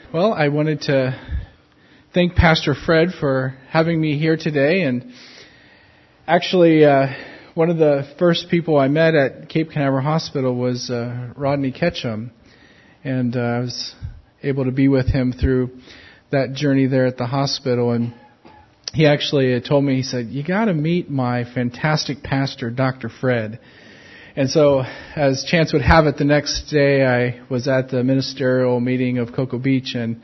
Well, I wanted to thank Pastor Fred for having me here today. And actually, one of the first people I met at Cape Canaveral Hospital was Rodney Ketchum. And I was able to be with him through that journey there at the hospital. And he actually told me, he said, "You got to meet my fantastic pastor, Dr. Fred." And so, as chance would have it, the next day I was at the ministerial meeting of Cocoa Beach, and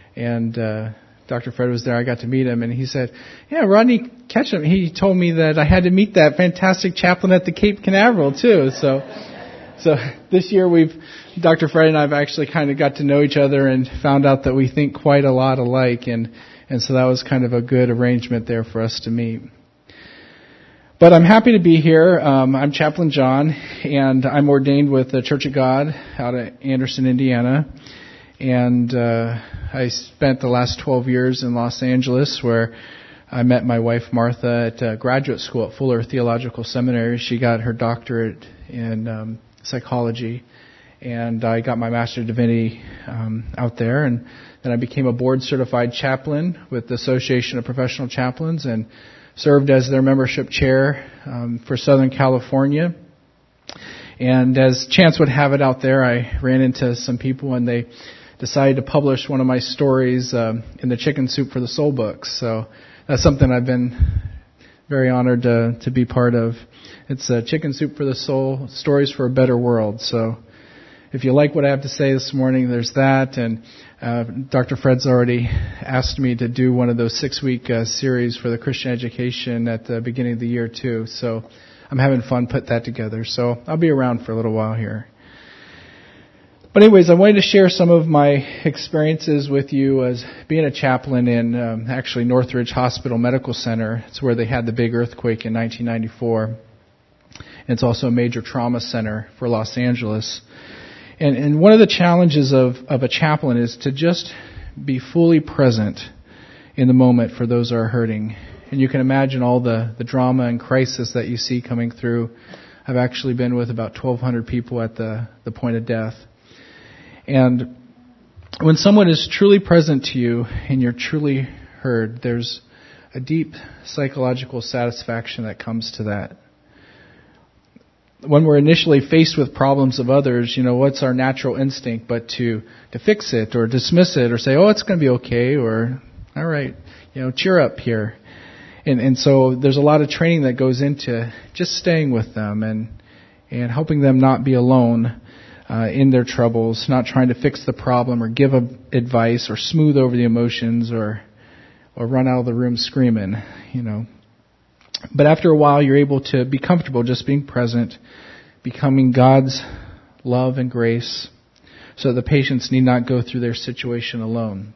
Dr. Fred was there. I got to meet him, and he said, "Yeah, Rodney Ketchum." He told me that I had to meet that fantastic chaplain at the Cape Canaveral too. So this year Dr. Fred and I have actually kind of got to know each other and found out that we think quite a lot alike, and so that was kind of a good arrangement there for us to meet. But I'm happy to be here. I'm Chaplain John, and I'm ordained with the Church of God out of Anderson, Indiana. And I spent the last 12 years in Los Angeles, where I met my wife Martha at graduate school at Fuller Theological Seminary. She got her doctorate in psychology, and I got my Master of Divinity out there. And then I became a board-certified chaplain with the Association of Professional Chaplains, and served as their membership chair for Southern California. And as chance would have it out there, I ran into some people, and they decided to publish one of my stories in the Chicken Soup for the Soul books. So that's something I've been very honored to be part of. It's Chicken Soup for the Soul, Stories for a Better World. So if you like what I have to say this morning, there's that. And Dr. Fred's already asked me to do one of those 6-week series for the Christian education at the beginning of the year too. So I'm having fun putting that together. So I'll be around for a little while here. But anyways, I wanted to share some of my experiences with you as being a chaplain in actually Northridge Hospital Medical Center. It's where they had the big earthquake in 1994. And it's also a major trauma center for Los Angeles. And one of the challenges of a chaplain is to just be fully present in the moment for those who are hurting. And you can imagine all the drama and crisis that you see coming through. I've actually been with about 1,200 people at the point of death. And when someone is truly present to you and you're truly heard, there's a deep psychological satisfaction that comes to that. When we're initially faced with problems of others, what's our natural instinct but to fix it or dismiss it or say, "Oh, it's going to be okay," or "All right, cheer up here." And so there's a lot of training that goes into just staying with them and helping them not be alone in their troubles, not trying to fix the problem or give advice or smooth over the emotions or run out of the room screaming, But after a while, you're able to be comfortable just being present, becoming God's love and grace, so the patients need not go through their situation alone.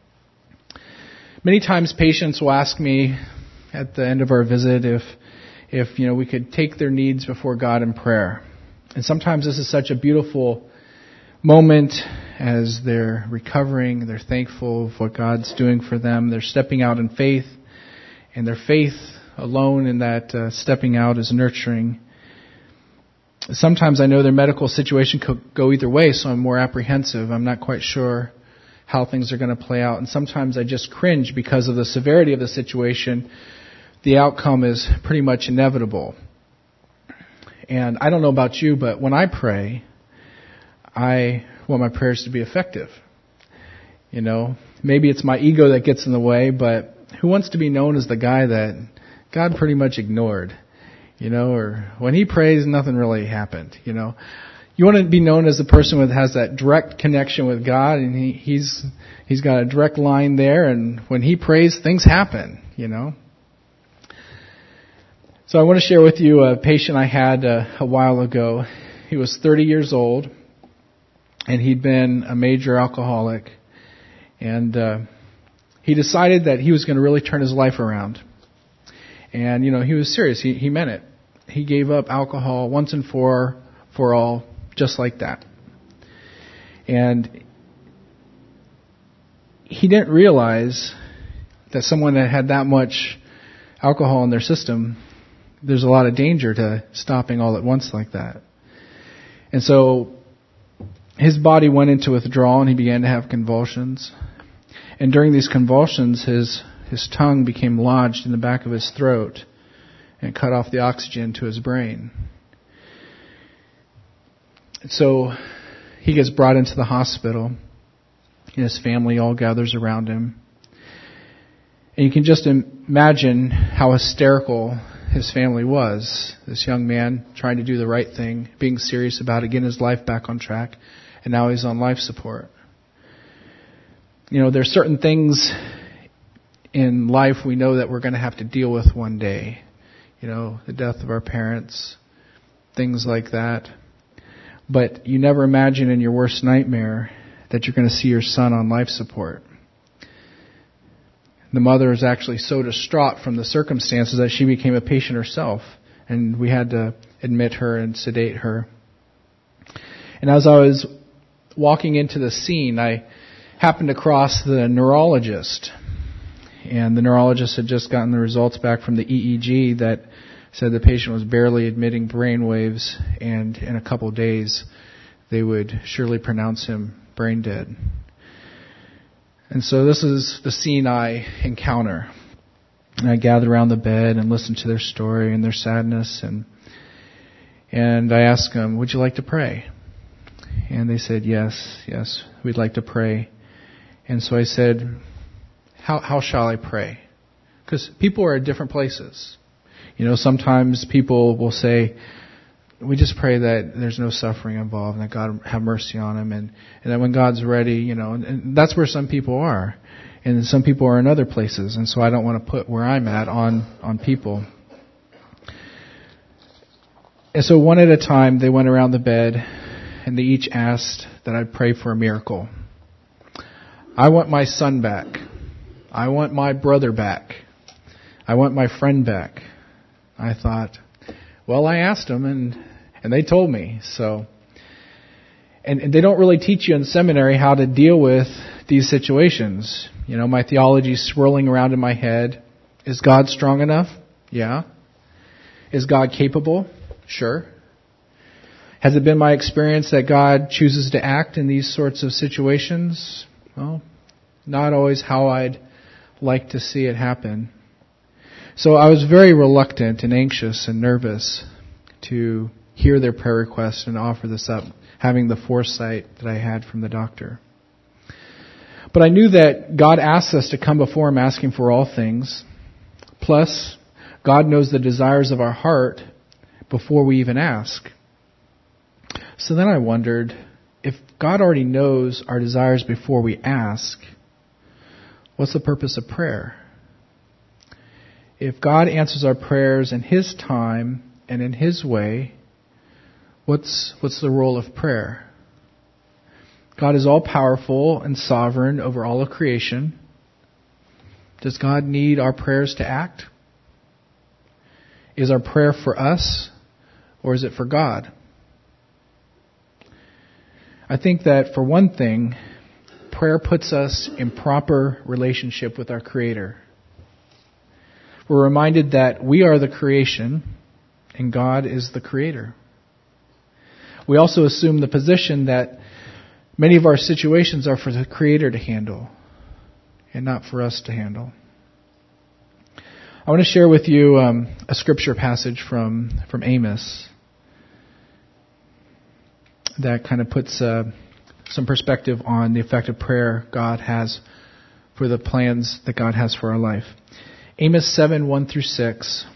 Many times patients will ask me at the end of our visit if we could take their needs before God in prayer. And sometimes this is such a beautiful moment as they're recovering, they're thankful of what God's doing for them, they're stepping out in faith, and their faith alone in that stepping out is nurturing. Sometimes I know their medical situation could go either way, so I'm more apprehensive. I'm not quite sure how things are going to play out. And sometimes I just cringe because of the severity of the situation. The outcome is pretty much inevitable. And I don't know about you, but when I pray, I want my prayers to be effective. Maybe it's my ego that gets in the way, but who wants to be known as the guy that God pretty much ignored, or when he prays, nothing really happened, You want to be known as the person who has that direct connection with God, and he's got a direct line there, and when he prays, things happen, So I want to share with you a patient I had a while ago. He was 30 years old, and he'd been a major alcoholic, and he decided that he was going to really turn his life around. And, he was serious. He meant it. He gave up alcohol once and for all, just like that. And he didn't realize that someone that had that much alcohol in their system, there's a lot of danger to stopping all at once like that. And so his body went into withdrawal and he began to have convulsions. And during these convulsions, his tongue became lodged in the back of his throat and cut off the oxygen to his brain. So he gets brought into the hospital, and his family all gathers around him. And you can just imagine how hysterical his family was. This young man trying to do the right thing, being serious about it, getting his life back on track, and now he's on life support. You know, there's certain things in life we know that we're going to have to deal with one day. You know, the death of our parents, things like that. But you never imagine in your worst nightmare that you're going to see your son on life support. The mother is actually so distraught from the circumstances that she became a patient herself, and we had to admit her and sedate her. And as I was walking into the scene, I happened to cross the neurologist, and the neurologist had just gotten the results back from the EEG that said the patient was barely emitting brain waves, and in a couple of days they would surely pronounce him brain dead. And so this is the scene I encounter. And I gather around the bed and listen to their story and their sadness, and I ask them, "Would you like to pray?" And they said, yes, we'd like to pray. And so I said, how shall I pray? Because people are at different places. You know, sometimes people will say, we just pray that there's no suffering involved and that God have mercy on him, and that when God's ready, you know, and that's where some people are. And some people are in other places, and so I don't want to put where I'm at on people. And so one at a time, they went around the bed, and they each asked that I pray for a miracle. I want my son back. I want my brother back. I want my friend back. I thought, well, I asked them, and they told me. So, and they don't really teach you in seminary how to deal with these situations. You know, my theology's swirling around in my head. Is God strong enough? Yeah. Is God capable? Sure. Has it been my experience that God chooses to act in these sorts of situations? Well, not always how I'd like to see it happen. So I was very reluctant and anxious and nervous to hear their prayer request and offer this up, having the foresight that I had from the doctor. But I knew that God asks us to come before Him asking for all things. Plus, God knows the desires of our heart before we even ask. So then I wondered, if God already knows our desires before we ask, what's the purpose of prayer? If God answers our prayers in His time and in His way, what's the role of prayer? God is all-powerful and sovereign over all of creation. Does God need our prayers to act? Is our prayer for us, or is it for God? I think that, for one thing, prayer puts us in proper relationship with our Creator. We're reminded that we are the creation, and God is the Creator. We also assume the position that many of our situations are for the Creator to handle, and not for us to handle. I want to share with you a scripture passage from Amos that kind of puts some perspective on the effective prayer God has for the plans that God has for our life. Amos 7:1-6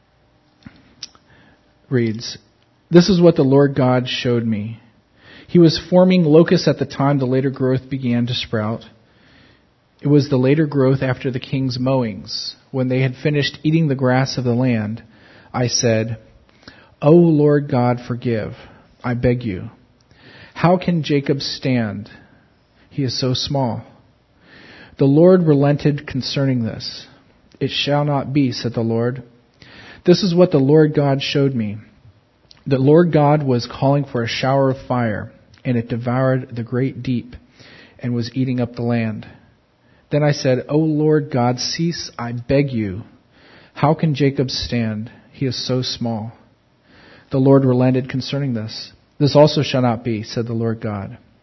reads, "This is what the Lord God showed me. He was forming locusts at the time the later growth began to sprout. It was the later growth after the king's mowings. When they had finished eating the grass of the land, I said, 'O Lord God, forgive, I beg you. How can Jacob stand? He is so small.' The Lord relented concerning this. 'It shall not be,' said the Lord. This is what the Lord God showed me. The Lord God was calling for a shower of fire, and it devoured the great deep and was eating up the land. Then I said, 'O Lord God, cease, I beg you. How can Jacob stand? He is so small.' The Lord relented concerning this. 'This also shall not be,' said the Lord God.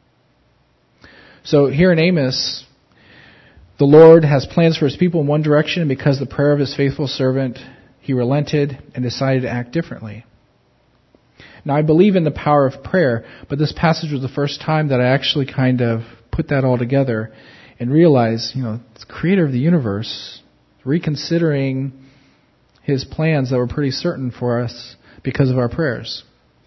So here in Amos, the Lord has plans for his people in one direction, and because of the prayer of his faithful servant, he relented and decided to act differently. Now, I believe in the power of prayer, but this passage was the first time that I actually kind of put that all together and realized, the creator of the universe, reconsidering his plans that were pretty certain for us because of our prayers.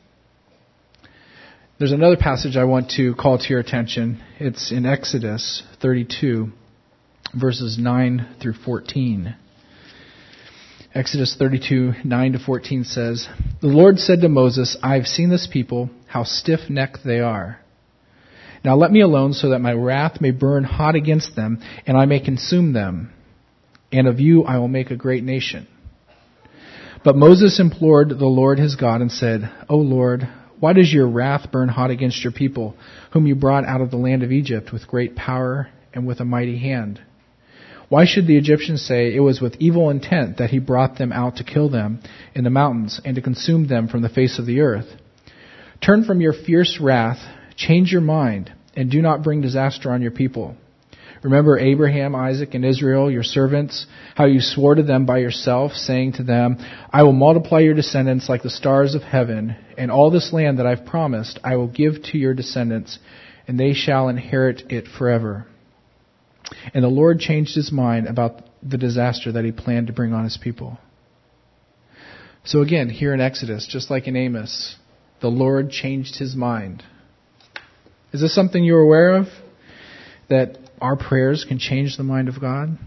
There's another passage I want to call to your attention. It's in Exodus 32, verses 9 through 14. Exodus 32, 9 to 14 says, "The Lord said to Moses, I have seen this people, how stiff-necked they are. Now let me alone so that my wrath may burn hot against them, and I may consume them. And of you I will make a great nation." But Moses implored the Lord his God and said, "O Lord, why does your wrath burn hot against your people, whom you brought out of the land of Egypt with great power and with a mighty hand? Why should the Egyptians say it was with evil intent that he brought them out to kill them in the mountains and to consume them from the face of the earth? Turn from your fierce wrath, change your mind, and do not bring disaster on your people. Remember Abraham, Isaac, and Israel, your servants, how you swore to them by yourself, saying to them, I will multiply your descendants like the stars of heaven, and all this land that I've promised I will give to your descendants, and they shall inherit it forever." And the Lord changed his mind about the disaster that he planned to bring on his people. So again, here in Exodus, just like in Amos, the Lord changed his mind. Is this something you're aware of? That our prayers can change the mind of God?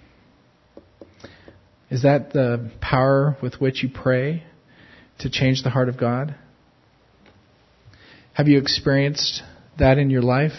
Is that the power with which you pray to change the heart of God? Have you experienced that in your life?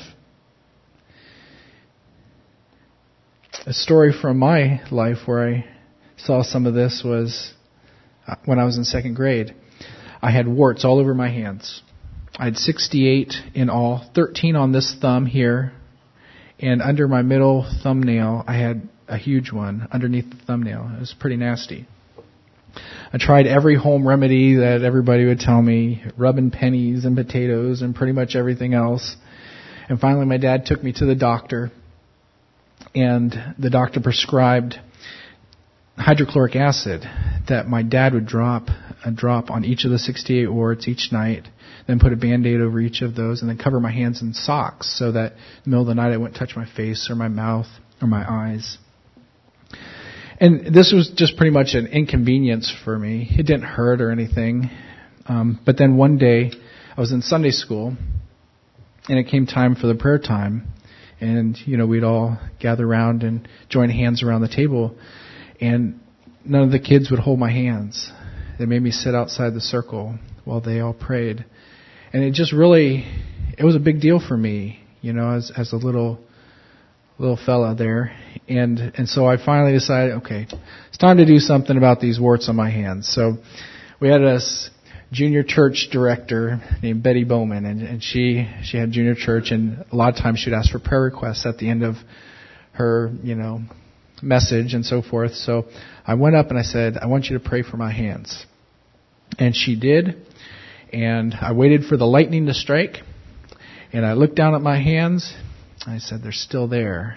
A story from my life where I saw some of this was when I was in second grade. I had warts all over my hands. I had 68 in all, 13 on this thumb here, and under my middle thumbnail, I had a huge one underneath the thumbnail. It was pretty nasty. I tried every home remedy that everybody would tell me, rubbing pennies and potatoes and pretty much everything else. And finally, my dad took me to the doctor, and the doctor prescribed hydrochloric acid that my dad would drop a drop on each of the 68 warts each night, then put a Band-Aid over each of those, and then cover my hands in socks so that in the middle of the night I wouldn't touch my face or my mouth or my eyes. And this was just pretty much an inconvenience for me. It didn't hurt or anything. But then one day I was in Sunday school, and it came time for the prayer time. And, we'd all gather around and join hands around the table. And none of the kids would hold my hands. They made me sit outside the circle while they all prayed. And it just really, it was a big deal for me, as a little fella there. And so I finally decided, okay, it's time to do something about these warts on my hands. So we had a junior church director named Betty Bowman, and she had junior church, and a lot of times she'd ask for prayer requests at the end of her, message and so forth. So I went up and I said, I want you to pray for my hands. And she did. And I waited for the lightning to strike. And I looked down at my hands. I said, they're still there.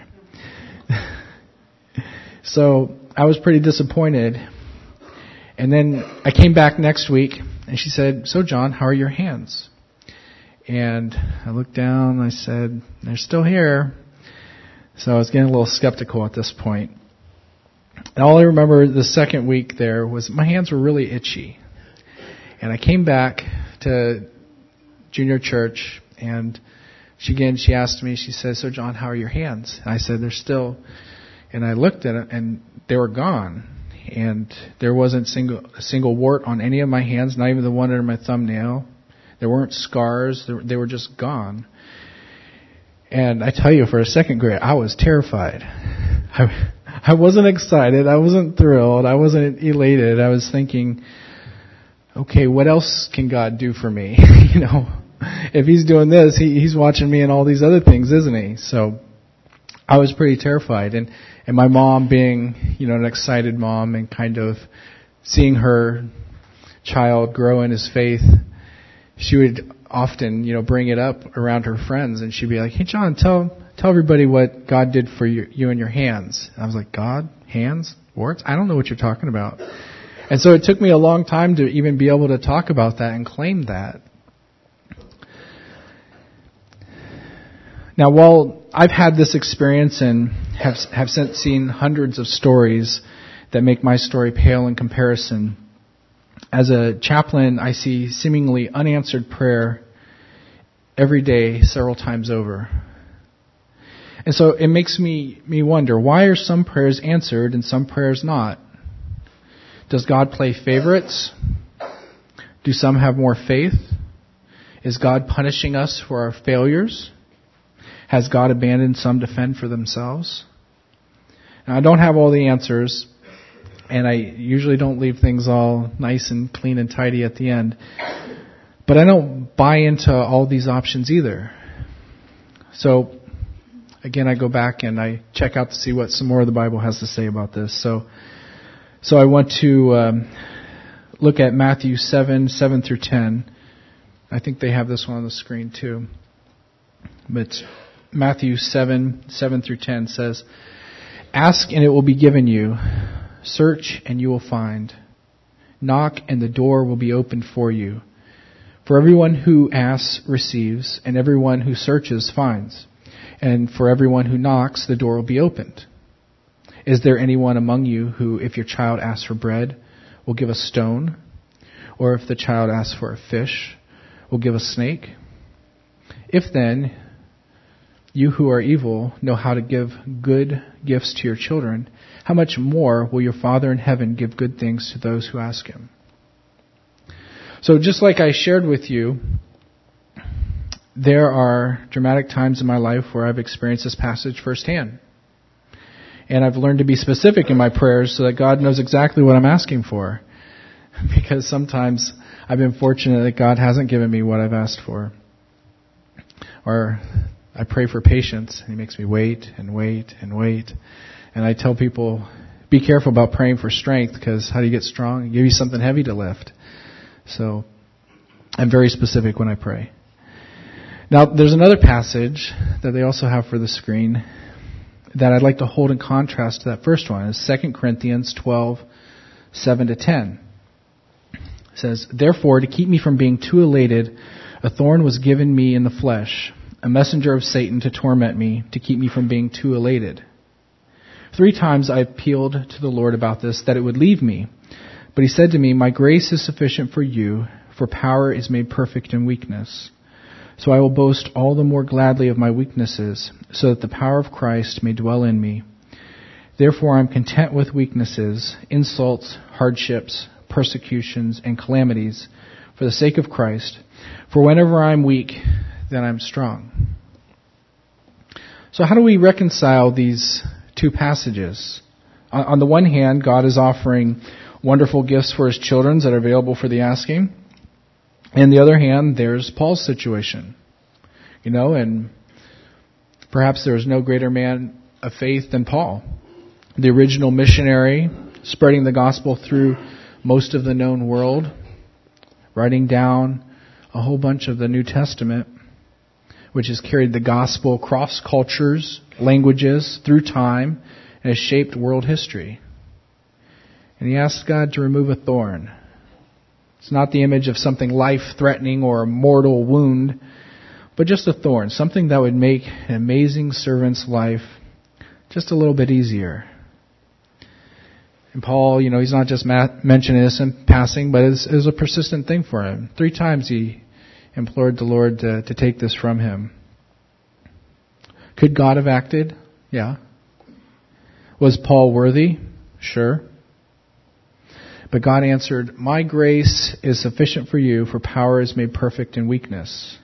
So I was pretty disappointed. And then I came back next week and she said, so John, how are your hands? And I looked down and I said, they're still here. So I was getting a little skeptical at this point. And all I remember the second week there was my hands were really itchy. And I came back to junior church, and she asked me, she said, so John, how are your hands? And I said, they're still, and I looked at it, and they were gone. And there wasn't a single wart on any of my hands, not even the one under my thumbnail. There weren't scars. They were just gone. And I tell you, for a second grade, I was terrified. I wasn't excited. I wasn't thrilled. I wasn't elated. I was thinking, okay, what else can God do for me? If he's doing this, he's watching me and all these other things, isn't he? So I was pretty terrified. And my mom being, an excited mom, and kind of seeing her child grow in his faith, she would often, bring it up around her friends, and she'd be like, "Hey, John, tell everybody what God did for you and your hands." And I was like, "God? Hands? Warts? I don't know what you're talking about." And so it took me a long time to even be able to talk about that and claim that. Now, while I've had this experience and have since seen hundreds of stories that make my story pale in comparison, as a chaplain, I see seemingly unanswered prayer every day, several times over. And so it makes me wonder, why are some prayers answered and some prayers not? Does God play favorites? Do some have more faith? Is God punishing us for our failures? Has God abandoned some to fend for themselves? Now, I don't have all the answers, and I usually don't leave things all nice and clean and tidy at the end. But I don't buy into all these options either. So, again, I go back and I check out to see what some more of the Bible has to say about this. So I want to look at Matthew 7 through 10. I think they have this one on the screen too. But Matthew 7 through 10 says, "Ask and it will be given you. Search and you will find. Knock and the door will be opened for you. For everyone who asks receives, and everyone who searches finds. And for everyone who knocks, the door will be opened. Is there anyone among you who, if your child asks for bread, will give a stone? Or if the child asks for a fish, will give a snake? If then, you who are evil know how to give good gifts to your children, how much more will your Father in heaven give good things to those who ask Him?" So just like I shared with you, there are dramatic times in my life where I've experienced this passage firsthand. And I've learned to be specific in my prayers so that God knows exactly what I'm asking for. Because sometimes I've been fortunate that God hasn't given me what I've asked for. Or I pray for patience, and He makes me wait and wait and wait. And I tell people, be careful about praying for strength, because how do you get strong? Give you something heavy to lift. So I'm very specific when I pray. Now, there's another passage that they also have for the screen that I'd like to hold in contrast to that first one. It's 2 Corinthians 12, 7 to 10. It says, "Therefore, to keep me from being too elated, a thorn was given me in the flesh, a messenger of Satan to torment me, to keep me from being too elated. 3 times I appealed to the Lord about this, that it would leave me. But He said to me, 'My grace is sufficient for you, for power is made perfect in weakness. So I will boast all the more gladly of my weaknesses, so that the power of Christ may dwell in me. Therefore I am content with weaknesses, insults, hardships, persecutions, and calamities, for the sake of Christ. For whenever I am weak, then I am strong.'" So how do we reconcile these two passages? On the one hand, God is offering wonderful gifts for His children that are available for the asking. And the other hand, there's Paul's situation. And perhaps there is no greater man of faith than Paul, the original missionary, spreading the gospel through most of the known world, writing down a whole bunch of the New Testament, which has carried the gospel across cultures, languages, through time, and has shaped world history. And he asks God to remove a thorn. It's not the image of something life-threatening or a mortal wound, but just a thorn, something that would make an amazing servant's life just a little bit easier. And Paul, he's not just mentioning this in passing, but it's a persistent thing for him. 3 times he implored the Lord to take this from him. Could God have acted? Yeah. Was Paul worthy? Sure. But God answered, "My grace is sufficient for you, for power is made perfect in weakness."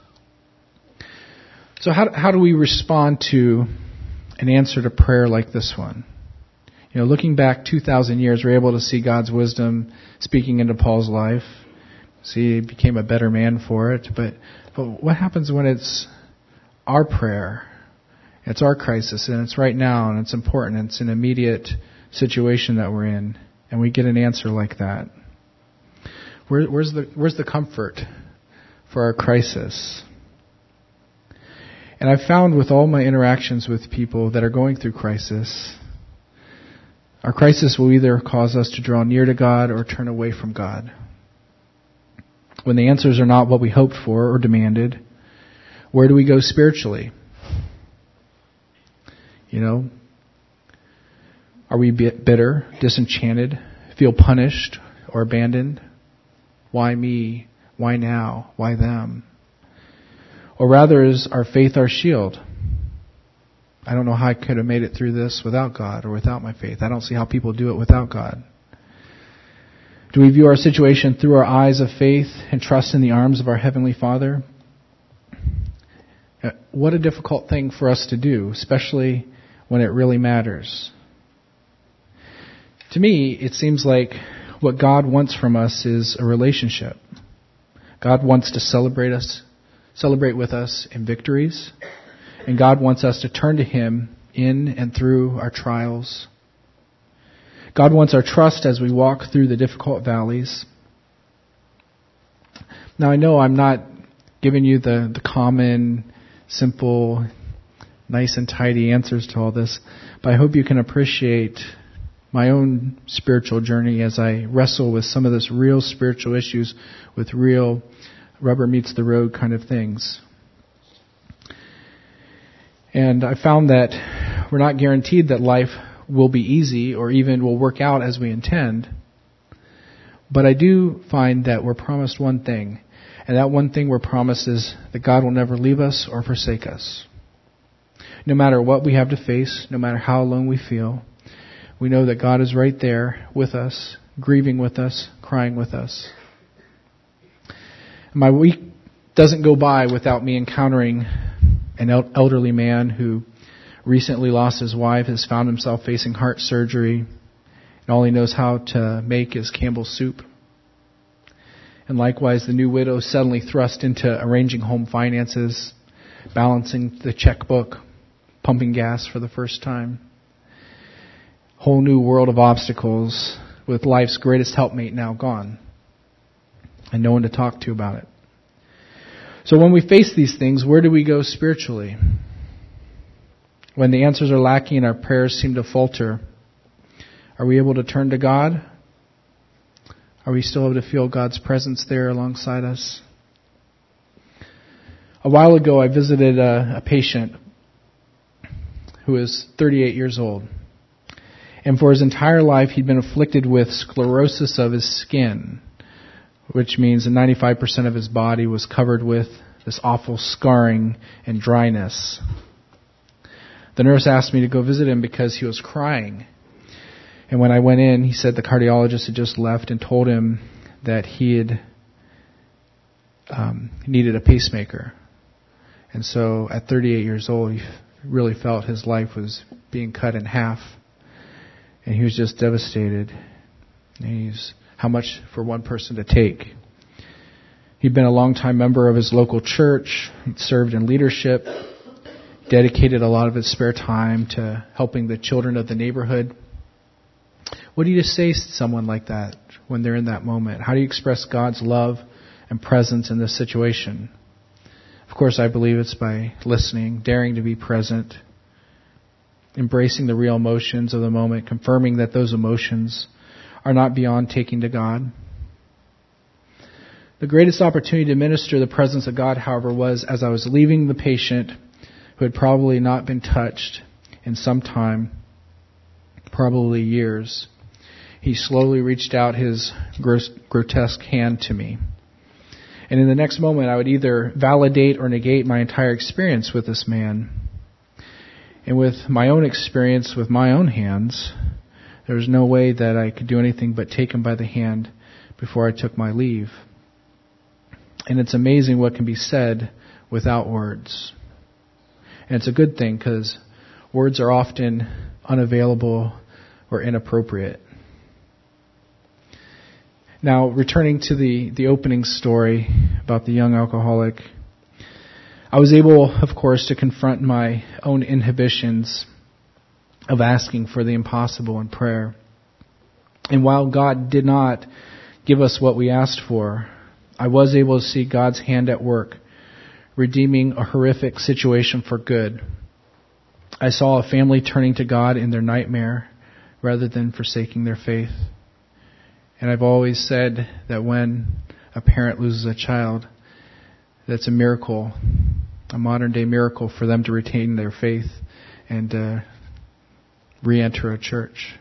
So how do we respond to an answer to prayer like this one? Looking back 2,000 years, we're able to see God's wisdom speaking into Paul's life. See, he became a better man for it. But what happens when it's our prayer? It's our crisis, and it's right now, and it's important. It's an immediate situation that we're in. And we get an answer like that. Where's the comfort for our crisis. And I've found with all my interactions with people that are going through crisis, our crisis will either cause us to draw near to God or turn away from God. When the answers are not what we hoped for or demanded, where do we go spiritually? Are we bitter, disenchanted, feel punished or abandoned? Why me? Why now? Why them? Or rather, is our faith our shield? I don't know how I could have made it through this without God or without my faith. I don't see how people do it without God. Do we view our situation through our eyes of faith and trust in the arms of our Heavenly Father? What a difficult thing for us to do, especially when it really matters. To me, it seems like what God wants from us is a relationship. God wants to celebrate with us in victories, and God wants us to turn to Him in and through our trials. God wants our trust as we walk through the difficult valleys. Now, I know I'm not giving you the common, simple, nice and tidy answers to all this, but I hope you can appreciate my own spiritual journey as I wrestle with some of this real spiritual issues with real rubber meets the road kind of things. And I found that we're not guaranteed that life will be easy or even will work out as we intend. But I do find that we're promised one thing. And that one thing we're promised is that God will never leave us or forsake us. No matter what we have to face, no matter how alone we feel, we know that God is right there with us, grieving with us, crying with us. My week doesn't go by without me encountering an elderly man who recently lost his wife, has found himself facing heart surgery, and all he knows how to make is Campbell's soup. And likewise, the new widow suddenly thrust into arranging home finances, balancing the checkbook, pumping gas for the first time. Whole new world of obstacles with life's greatest helpmate now gone, and no one to talk to about it. So when we face these things, where do we go spiritually? When the answers are lacking and our prayers seem to falter, are we able to turn to God? Are we still able to feel God's presence there alongside us? A while ago, I visited a patient who is 38 years old. And for his entire life, he'd been afflicted with sclerosis of his skin, which means that 95% of his body was covered with this awful scarring and dryness. The nurse asked me to go visit him because he was crying. And when I went in, he said the cardiologist had just left and told him that he had needed a pacemaker. And so at 38 years old, he really felt his life was being cut in half. And he was just devastated. And how much for one person to take? He'd been a longtime member of his local church. He'd served in leadership, dedicated a lot of his spare time to helping the children of the neighborhood. What do you say to someone like that when they're in that moment? How do you express God's love and presence in this situation? Of course, I believe it's by listening, daring to be present, embracing the real emotions of the moment, confirming that those emotions are not beyond taking to God. The greatest opportunity to minister the presence of God, however, was as I was leaving the patient who had probably not been touched in some time, probably years. He slowly reached out his grotesque hand to me. And in the next moment, I would either validate or negate my entire experience with this man. And with my own experience with my own hands, there was no way that I could do anything but take him by the hand before I took my leave. And it's amazing what can be said without words. And it's a good thing because words are often unavailable or inappropriate. Now, returning to the opening story about the young alcoholic, I was able, of course, to confront my own inhibitions of asking for the impossible in prayer. And while God did not give us what we asked for, I was able to see God's hand at work, redeeming a horrific situation for good. I saw a family turning to God in their nightmare rather than forsaking their faith. And I've always said that when a parent loses a child, that's a miracle, a modern day miracle for them to retain their faith and re-enter a church.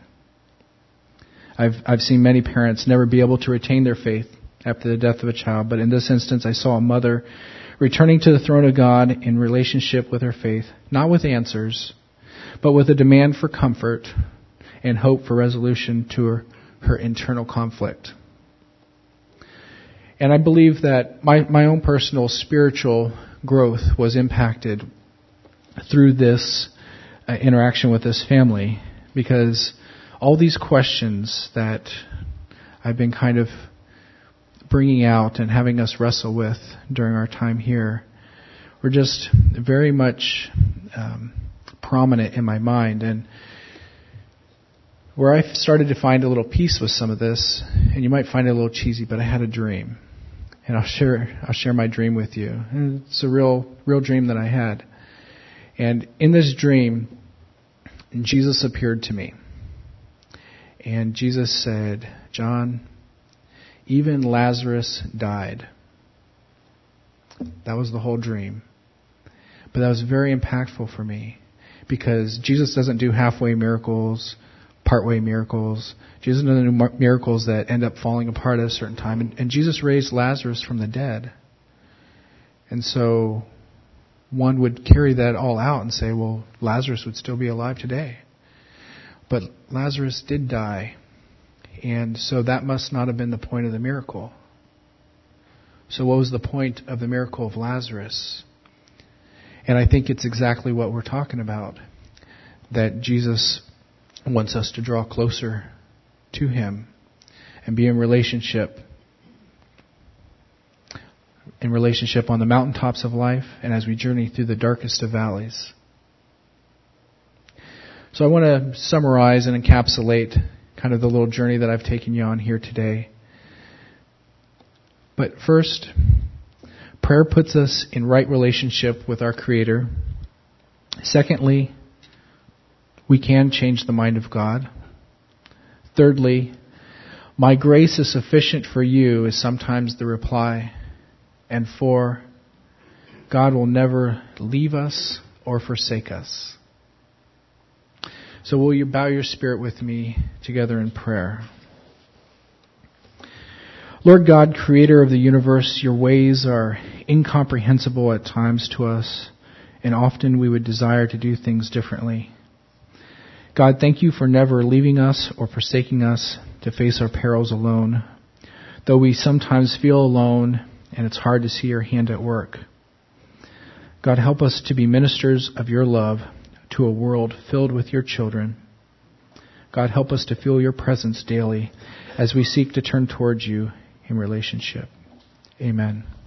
I've seen many parents never be able to retain their faith after the death of a child, but in this instance I saw a mother returning to the throne of God in relationship with her faith, not with answers, but with a demand for comfort and hope for resolution to her internal conflict. And I believe that my own personal spiritual growth was impacted through this interaction with this family, because all these questions that I've been kind of bringing out and having us wrestle with during our time here were just very much prominent in my mind. And where I started to find a little peace with some of this, and you might find it a little cheesy, but I had a dream. And I'll share my dream with you. And it's a real dream that I had. And in this dream, Jesus appeared to me. And Jesus said, "John, even Lazarus died." That was the whole dream. But that was very impactful for me, because Jesus doesn't do halfway miracles, partway miracles. Jesus doesn't do miracles that end up falling apart at a certain time. And Jesus raised Lazarus from the dead. And so one would carry that all out and say, well, Lazarus would still be alive today. But Lazarus did die. And so that must not have been the point of the miracle. So what was the point of the miracle of Lazarus? And I think it's exactly what we're talking about. That Jesus wants us to draw closer to Him and be in relationship on the mountaintops of life and as we journey through the darkest of valleys. So I want to summarize and encapsulate kind of the little journey that I've taken you on here today. But first, prayer puts us in right relationship with our Creator. Secondly, we can change the mind of God. Thirdly, my grace is sufficient for you is sometimes the reply. And four, God will never leave us or forsake us. So will you bow your spirit with me together in prayer? Lord God, Creator of the universe, your ways are incomprehensible at times to us, and often we would desire to do things differently. God, thank you for never leaving us or forsaking us to face our perils alone, though we sometimes feel alone and it's hard to see your hand at work. God, help us to be ministers of your love to a world filled with your children. God, help us to feel your presence daily as we seek to turn towards you in relationship. Amen.